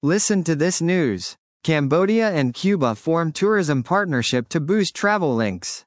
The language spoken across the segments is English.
Listen to this news. Cambodia and Cuba form tourism partnership to boost travel links.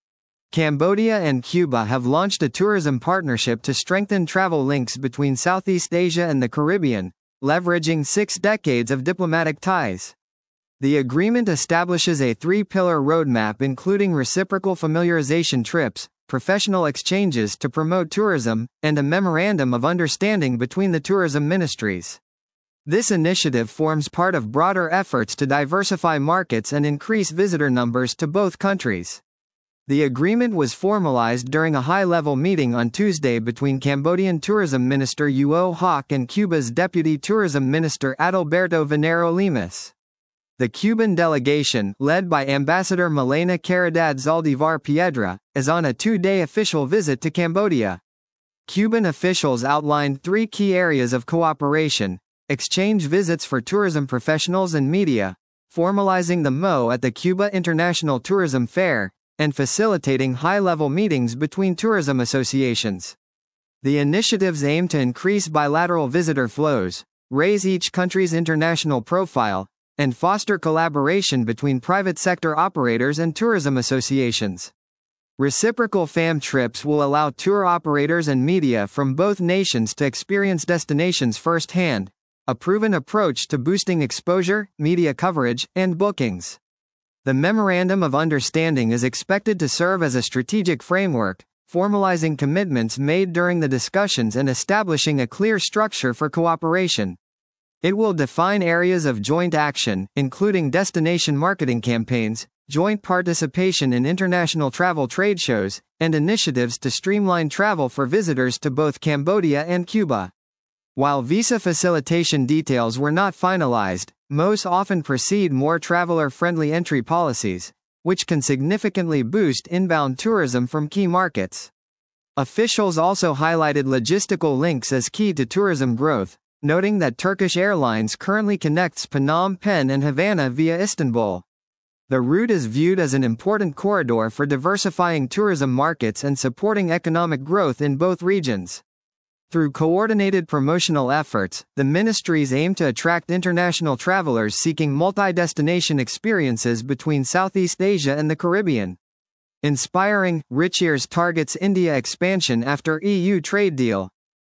Cambodia and Cuba have launched a tourism partnership to strengthen travel links between Southeast Asia and the Caribbean, leveraging 6 decades of diplomatic ties. The agreement establishes a 3-pillar roadmap including reciprocal familiarization trips, professional exchanges to promote tourism, and a memorandum of understanding between the tourism ministries. This initiative forms part of broader efforts to diversify markets and increase visitor numbers to both countries. The agreement was formalized during a high-level meeting on Tuesday between Cambodian Tourism Minister Uo Hoc and Cuba's Deputy Tourism Minister Adalberto Venero Lemus. The Cuban delegation, led by Ambassador Milena Caridad Zaldivar Piedra, is on a 2-day official visit to Cambodia. Cuban officials outlined 3 key areas of cooperation: exchange visits for tourism professionals and media, formalizing the MO at the Cuba International Tourism Fair, and facilitating high-level meetings between tourism associations. The initiatives aim to increase bilateral visitor flows, raise each country's international profile, and foster collaboration between private sector operators and tourism associations. Reciprocal FAM trips will allow tour operators and media from both nations to experience destinations firsthand, a proven approach to boosting exposure, media coverage, and bookings. The Memorandum of Understanding is expected to serve as a strategic framework, formalizing commitments made during the discussions and establishing a clear structure for cooperation. It will define areas of joint action, including destination marketing campaigns, joint participation in international travel trade shows, and initiatives to streamline travel for visitors to both Cambodia and Cuba. While visa facilitation details were not finalized, MOs often precede more traveler-friendly entry policies, which can significantly boost inbound tourism from key markets. Officials also highlighted logistical links as key to tourism growth, noting that Turkish Airlines currently connects Phnom Penh and Havana via Istanbul. The route is viewed as an important corridor for diversifying tourism markets and supporting economic growth in both regions. Through coordinated promotional efforts, the ministries aim to attract international travelers seeking multi-destination experiences between Southeast Asia and the Caribbean. Inspiring, Richiers targets India expansion after EU trade deal.